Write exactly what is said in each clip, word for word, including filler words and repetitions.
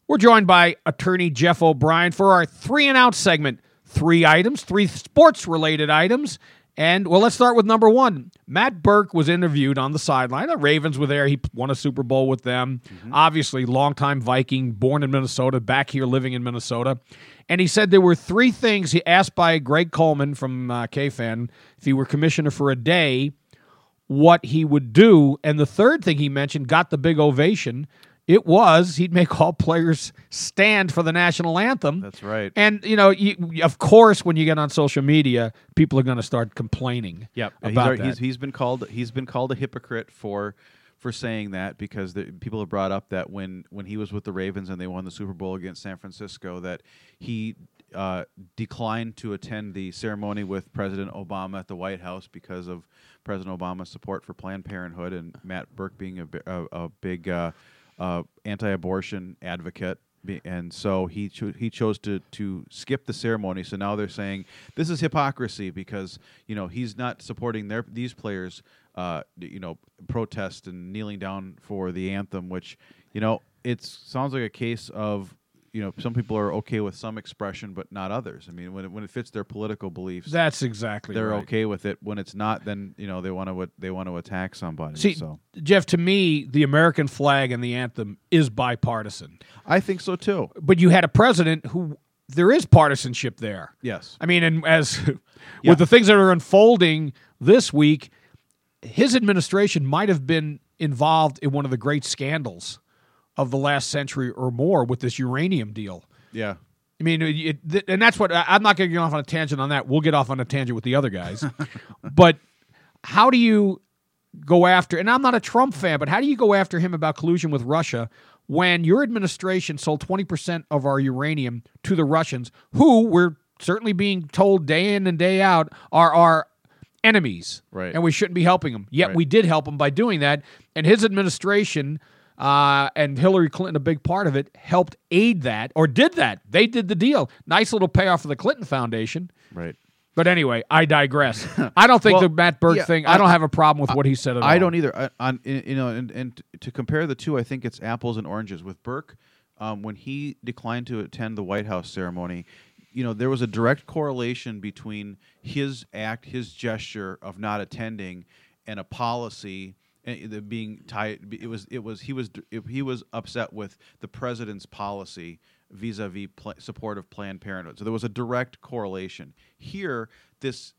We're joined by attorney Jeff O'Brien for our three and out segment. Three items, three sports-related items. And, well, let's start with number one. Matt Birk was interviewed on the sideline. The Ravens were there. He won a Super Bowl with them. Mm-hmm. Obviously, longtime Viking, born in Minnesota, back here living in Minnesota. And he said there were three things he asked by Greg Coleman from uh, K-Fan, if he were commissioner for a day, what he would do. And the third thing he mentioned got the big ovation. It was he'd make all players stand for the national anthem. That's right. And, you know, you, of course, when you get on social media, people are going to start complaining yep. about he's, that. He's, he's been called he's been called a hypocrite for for saying that because the, people have brought up that when, when he was with the Ravens and they won the Super Bowl against San Francisco, that he uh, declined to attend the ceremony with President Obama at the White House because of President Obama's support for Planned Parenthood and Matt Birk being a, a, a big uh, Uh, anti-abortion advocate, and so he cho- he chose to to skip the ceremony. So now they're saying this is hypocrisy because you know he's not supporting their these players, uh, you know, protest and kneeling down for the anthem, which you know it sounds like a case of you know some people are okay with some expression but not others. I mean, when it, when it fits their political beliefs, that's exactly they're right. okay with it. When it's not, then you know they want to they want to attack somebody. See, so. Jeff, to me, the American flag and the anthem is bipartisan. I think so too. But you had a president who there is partisanship there. Yes, I mean, and as yeah. with the things that are unfolding this week, his administration might have been involved in one of the great scandals of the last century or more with this uranium deal. Yeah. I mean, it, it, and that's what, I'm not going to get off on a tangent on that. We'll get off on a tangent with the other guys. But how do you go after, and I'm not a Trump fan, but how do you go after him about collusion with Russia when your administration sold twenty percent of our uranium to the Russians, who we're certainly being told day in and day out are our enemies, right? And we shouldn't be helping them. Yet right. we did help them by doing that. And his administration... Uh, and Hillary Clinton, a big part of it, helped aid that, or did that. They did the deal. Nice little payoff for the Clinton Foundation. Right. But anyway, I digress. I don't think well, the Matt Birk yeah, thing, I, I don't have a problem with I, what he said at I all. don't either. I, on, you know, and, and to compare the two, I think it's apples and oranges. With Birk, um, when he declined to attend the White House ceremony, you know, there was a direct correlation between his act, his gesture of not attending, and a policy and being tied. It was it was he was he was upset with the president's policy vis-a-vis pl- support of Planned Parenthood. So there was a direct correlation. Here, this,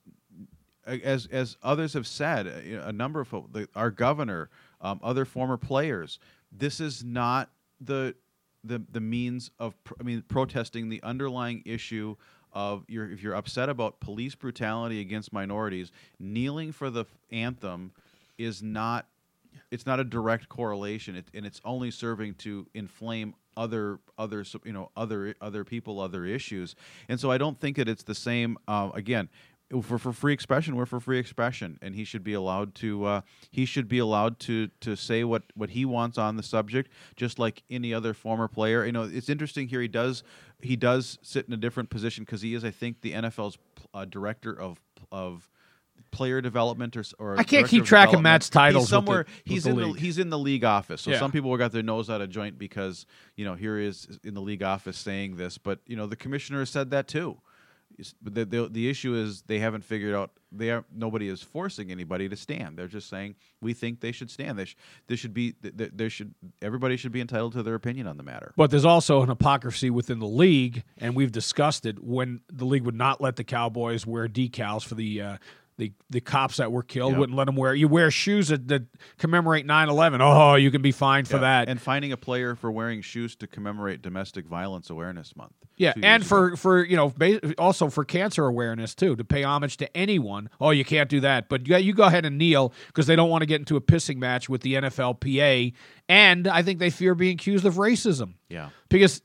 as as others have said, a number of folks, the, our governor, um, other former players, this is not the the the means of pr- I mean protesting the underlying issue of your if you're upset about police brutality against minorities, kneeling for the anthem is not it's not a direct correlation, it, and it's only serving to inflame other other you know other other people, other issues. And so I don't think that it's the same. Uh, again, for for free expression, we're for free expression, and he should be allowed to uh, he should be allowed to to say what, what he wants on the subject, just like any other former player. You know, it's interesting here. He does he does sit in a different position because he is, I think, the N F L's uh, director of of. player development or, or I can't keep track of Matt's titles. He's somewhere with the, he's with in the the league. he's in the league office. So yeah. some people got their nose out of joint because you know here he is in the league office saying this, but you know the commissioner said that too. But the, the the issue is they haven't figured out. They are nobody is forcing anybody to stand. They're just saying we think they should stand. They sh- there should be there should everybody should be entitled to their opinion on the matter. But there's also an hypocrisy within the league, and we've discussed it when the league would not let the Cowboys wear decals for the. Uh, The, the cops that were killed yep. wouldn't let them wear. You wear shoes that, that commemorate nine eleven. Oh, you can be fined for yeah. that. And finding a player for wearing shoes to commemorate Domestic Violence Awareness Month. Yeah, and for, for you know ba- also for cancer awareness too, to pay homage to anyone. Oh, you can't do that, but you, you go ahead and kneel because they don't want to get into a pissing match with the N F L P A, and I think they fear being accused of racism. Yeah, because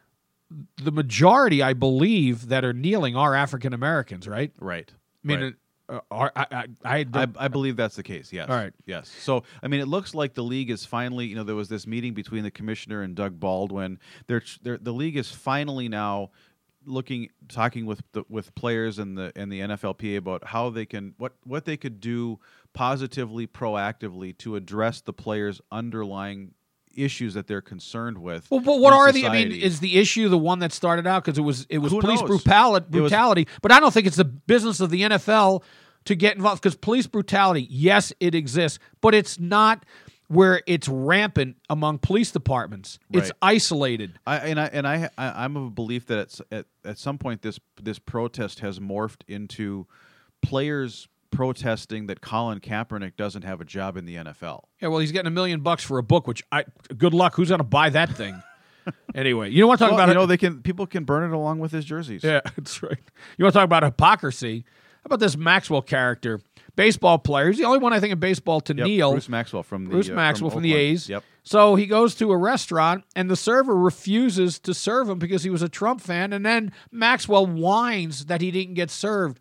the majority, I believe, that are kneeling are African Americans, right? Right. I mean. Right. It, Uh, I, I, I, I, I believe that's the case, yes. All right. Yes. So, I mean, it looks like the league is finally, you know, there was this meeting between the commissioner and Doug Baldwin. They're, they're, the league is finally now looking, talking with the, with players and the and the N F L P A about how they can, what, what they could do positively, proactively to address the players' underlying issues that they're concerned with. Well, but what in are society. the? I mean, is the issue the one that started out because it was it was Who police knows? brutality? It was- Brutality, but I don't think it's the business of the N F L to get involved because police brutality, yes, it exists, but it's not where it's rampant among police departments. It's Right. isolated. I, and I and I, I I'm of a belief that it's, at at some point this this protest has morphed into players protesting that Colin Kaepernick doesn't have a job in the N F L. Yeah, well, he's getting a million bucks for a book, which I good luck. Who's going to buy that thing? Anyway, you know what I'm talking Well, about? you know, they can people can burn it along with his jerseys. Yeah, that's right. You want to talk about hypocrisy? How about this Maxwell character? Baseball player. He's the only one I think in baseball to Yep, kneel. Bruce Maxwell from the Bruce uh, Maxwell from, the Oakland. A's. Yep. So he goes to a restaurant, and the server refuses to serve him because he was a Trump fan, and then Maxwell whines that he didn't get served.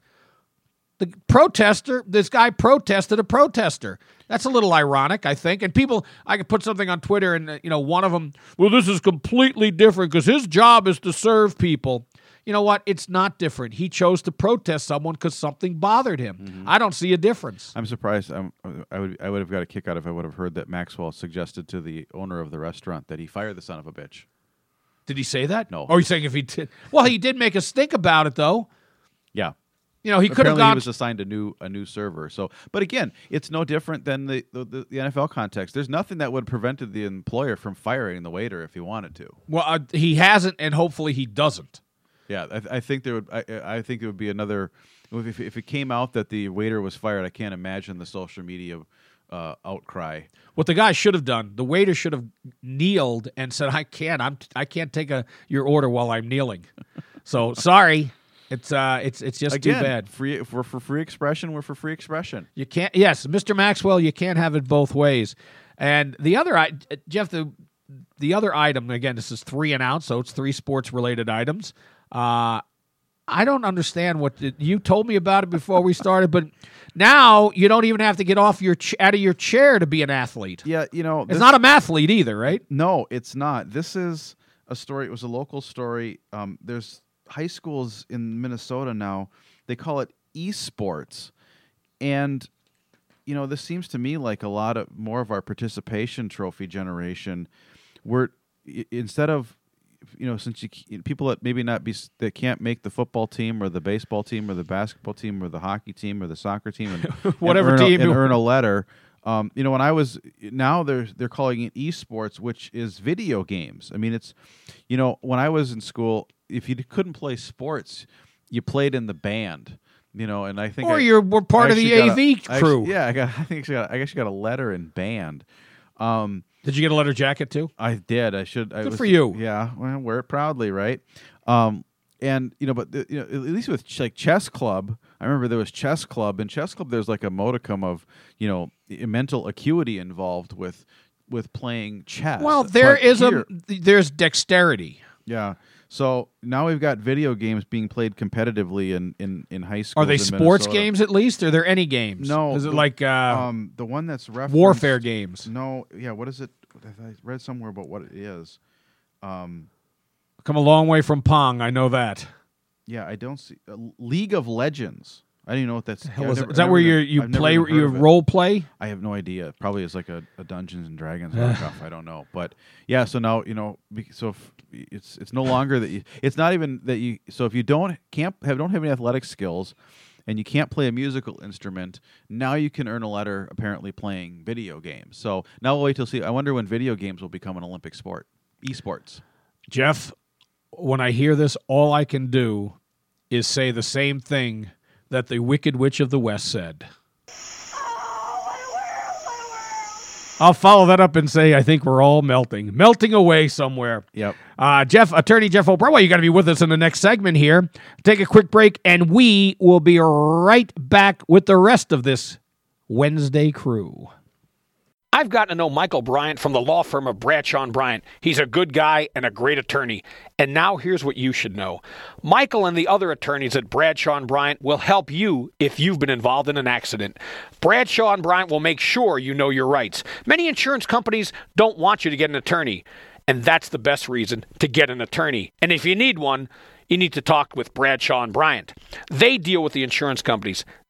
The protester, this guy protested a protester. That's a little ironic, I think. And people, I could put something on Twitter, and uh, you know, one of them, well, this is completely different because his job is to serve people. You know what? It's not different. He chose to protest someone because something bothered him. Mm-hmm. I don't see a difference. I'm surprised. I'm, I would I would have got a kick out if I would have heard that Maxwell suggested to the owner of the restaurant that he fire the son of a bitch. Did he say that? No. Or are you saying if he did? Well, he did make a stink about it, though. Yeah. You know, he could have Apparently gone. he was assigned a new a new server. So, but again, it's no different than the, the, the, the N F L context. There's nothing that would have prevented the employer from firing the waiter if he wanted to. Well, uh, he hasn't, and hopefully he doesn't. Yeah, I, I think there would. I, I think there would be another. If, if it came out that the waiter was fired, I can't imagine the social media uh, outcry. What the guy should have done, the waiter should have kneeled and said, "I can't. I'm. I can't take a your order while I'm kneeling." So sorry, it's uh, it's it's just Again, too bad. Free if we're for free expression. We're for free expression. You can't. Yes, Mister Maxwell, you can't have it both ways. And the other, I- Jeff, the the other item again, this is three and out, so it's three sports related items. Uh, I don't understand what the, you told me about it before we started, but now you don't even have to get off your ch- out of your chair to be an athlete. Yeah, you know, It's this- not a mathlete either, right? No, it's not. This is a story. It was a local story. Um, there's high schools in Minnesota now. They call it esports, and you know, this seems to me like a lot of more of our participation trophy generation. We're i- instead of you know, since you c- people that maybe not be that can't make the football team or the baseball team or the basketball team or the hockey team or the soccer team, and, Whatever and earn team a, and you- earn a letter. Um, you know, when I was now they're they're calling it esports, which is video games. I mean, it's you know, when I was in school, if you couldn't play sports, you played in the band. You know, and I think Or I, you're we're part I of the actually A got a- V I actually- crew. yeah, I got. I think I, got, I guess you got a letter in band. Um, Did you get a letter jacket too? I did. I should. I Good was, for you. Yeah, well, wear it proudly, right? Um, and you know, but the, you know, at least with ch- like chess club, I remember there was chess club. In chess club, there's like a modicum of you know i- mental acuity involved with with playing chess. Well, there But is here- a there's dexterity. yeah. So now we've got video games being played competitively in in in high school. Are they sports games at least? Are there any games? No. Is it the- like uh, um the one that's referenced, warfare games? No, yeah. What is it? I read somewhere about what it is. Um, Come a long way from Pong. I know that. yeah, I don't see uh, League of Legends. I don't even know what that's. Hell I've is, never- is that I've where never you even- you I've never play even heard you of it. role play? I have no idea. Probably it's like a, a Dungeons and Dragons knockoff. I don't know, but yeah. So now you know. be- So if it's it's no longer that you. It's not even that you. So if you don't can't have don't have any athletic skills, and you can't play a musical instrument, now you can earn a letter apparently playing video games. So now we'll wait till see. I wonder when video games will become an Olympic sport, esports. Jeff, when I hear this, all I can do is say the same thing that the Wicked Witch of the West said. I'll follow that up and say I think we're all melting, melting away somewhere. Yep. Uh, Jeff, Attorney Jeff O'Brien, you got to be with us in the next segment here. Take a quick break, and we will be right back with the rest of this Wednesday crew. I've gotten to know Michael Bryant from the law firm of Bradshaw and Bryant. He's a good guy and a great attorney. And now here's what you should know. Michael and the other attorneys at Bradshaw and Bryant will help you if you've been involved in an accident. Bradshaw and Bryant will make sure you know your rights. Many insurance companies don't want you to get an attorney, and that's the best reason to get an attorney. And if you need one, you need to talk with Bradshaw and Bryant. They deal with the insurance companies.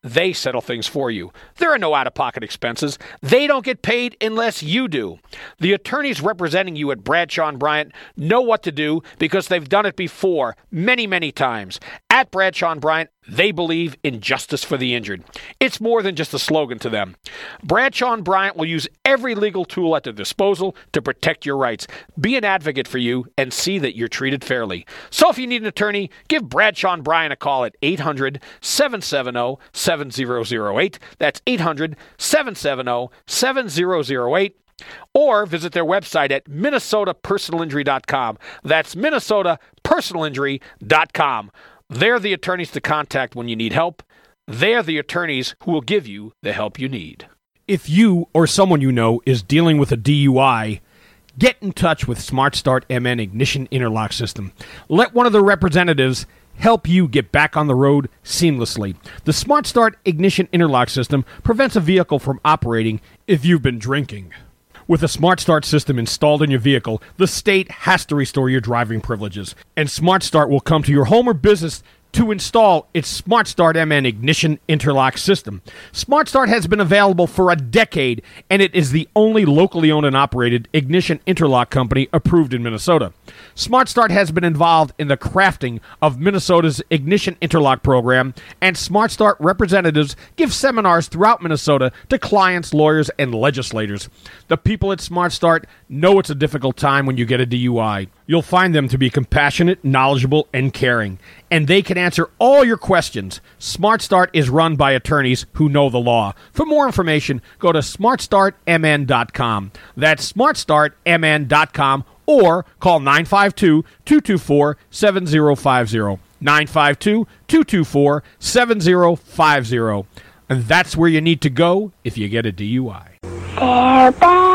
They settle things for you. There are no out-of-pocket expenses. They don't get paid unless you do. The attorneys representing you at Bradshaw and Bryant know what to do because they've done it before, many, many times. At Bradshaw and Bryant, they believe in justice for the injured. It's more than just a slogan to them. Bradshaw and Bryant will use every legal tool at their disposal to protect your rights, be an advocate for you, and see that you're treated fairly. So if you need an attorney, give Bradshaw and Bryant a call at eight hundred, seven seven zero, seven zero zero eight. That's eight hundred, seven seven zero, seven zero zero eight. Or visit their website at minnesota personal injury dot com. That's minnesota personal injury dot com. They're the attorneys to contact when you need help. They're the attorneys who will give you the help you need. If you or someone you know is dealing with a D U I, get in touch with Smart Start M N Ignition Interlock System. Let one of the representatives help you get back on the road seamlessly. The Smart Start Ignition Interlock System prevents a vehicle from operating if you've been drinking. With a Smart Start system installed in your vehicle, the state has to restore your driving privileges, and Smart Start will come to your home or business to install its Smart Start M N Ignition Interlock System. Smart Start has been available for a decade, and it is the only locally owned and operated ignition interlock company approved in Minnesota. Smart Start has been involved in the crafting of Minnesota's ignition interlock program, and Smart Start representatives give seminars throughout Minnesota to clients, lawyers, and legislators. The people at Smart Start know it's a difficult time when you get a D U I. You'll find them to be compassionate, knowledgeable, and caring, and they can answer all your questions. Smart Start is run by attorneys who know the law. For more information, go to smart start m n dot com. That's smart start m n dot com, or call nine five two, two two four, seven zero five zero. nine five two, two two four, seven zero five zero. And that's where you need to go if you get a D U I. Goodbye.